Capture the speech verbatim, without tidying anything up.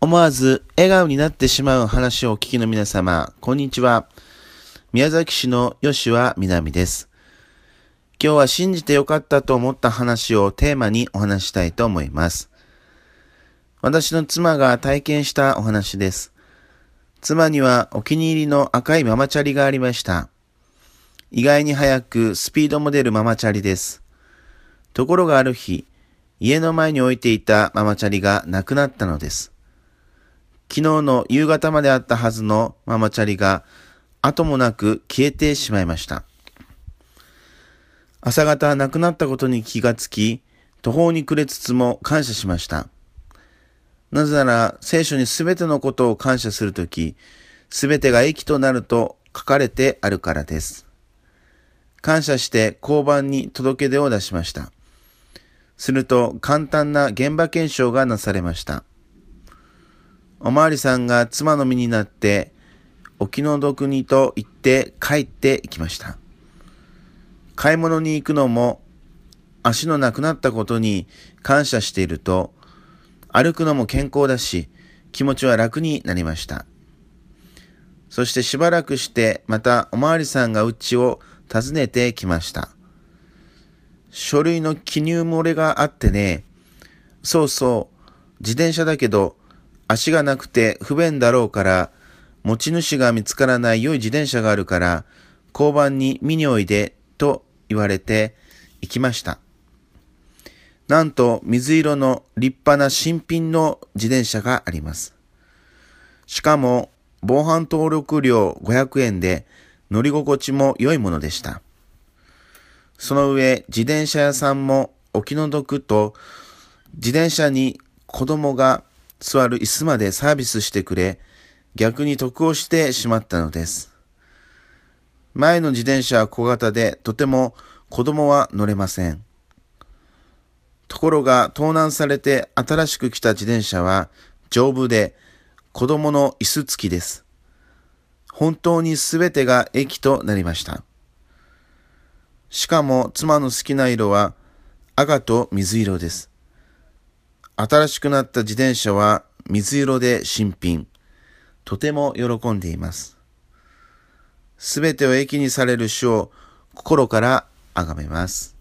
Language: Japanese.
思わず笑顔になってしまう話をお聞きの皆様、こんにちは。宮崎市の吉和みなみです。今日は信じてよかったと思った話をテーマにお話したいと思います。私の妻が体験したお話です。妻にはお気に入りの赤いママチャリがありました。意外に速くスピードも出るママチャリです。ところがある日、家の前に置いていたママチャリがなくなったのです。昨日の夕方まであったはずのママチャリが後もなく消えてしまいました。朝方なくなったことに気がつき、途方に暮れつつも感謝しました。なぜなら聖書にすべてのことを感謝するとき、すべてが益となると書かれてあるからです。感謝して交番に届け出を出しました。すると簡単な現場検証がなされました。おまわりさんが妻の身になってお気の毒にと言って帰っていきました。買い物に行くのも足のなくなったことに感謝していると歩くのも健康だし気持ちは楽になりました。そしてしばらくしてまたおまわりさんがうちを訪ねてきました。書類の記入漏れがあってね、そうそう、自転車だけど足がなくて不便だろうから持ち主が見つからない良い自転車があるから交番に見においでと言われて行きました。なんと水色の立派な新品の自転車があります。しかも防犯登録料ごひゃくえんで乗り心地も良いものでした。その上、自転車屋さんもお気の毒と自転車に子供が座る椅子までサービスしてくれ、逆に得をしてしまったのです。前の自転車は小型でとても子供は乗れません。ところが盗難されて新しく来た自転車は丈夫で子供の椅子付きです。本当にすべてが益となりました。しかも妻の好きな色は赤と水色です。新しくなった自転車は水色で新品。とても喜んでいます。すべてを益にされる主を心から崇めます。